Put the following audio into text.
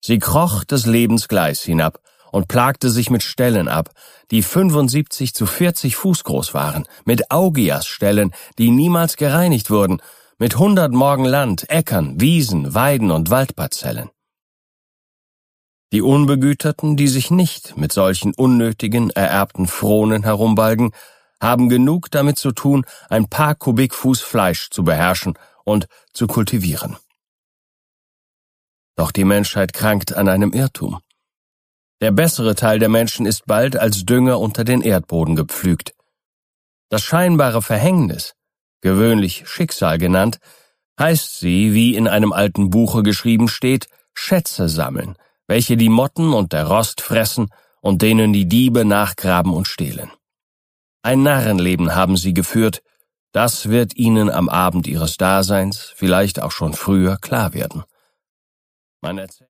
Sie kroch des Lebens Gleis hinab und plagte sich mit Ställen ab, die 75 zu 40 Fuß groß waren, mit Augiasställen, die niemals gereinigt wurden, mit 100 Morgen Land, Äckern, Wiesen, Weiden und Waldparzellen. Die Unbegüterten, die sich nicht mit solchen unnötigen, ererbten Fronen herumbalgen, haben genug damit zu tun, ein paar Kubikfuß Fleisch zu beherrschen und zu kultivieren. Doch die Menschheit krankt an einem Irrtum. Der bessere Teil der Menschen ist bald als Dünger unter den Erdboden gepflügt. Das scheinbare Verhängnis, gewöhnlich Schicksal genannt, heißt sie, wie in einem alten Buche geschrieben steht, Schätze sammeln, welche die Motten und der Rost fressen und denen die Diebe nachgraben und stehlen. Ein Narrenleben haben sie geführt, das wird ihnen am Abend ihres Daseins, vielleicht auch schon früher, klar werden. Man erzählt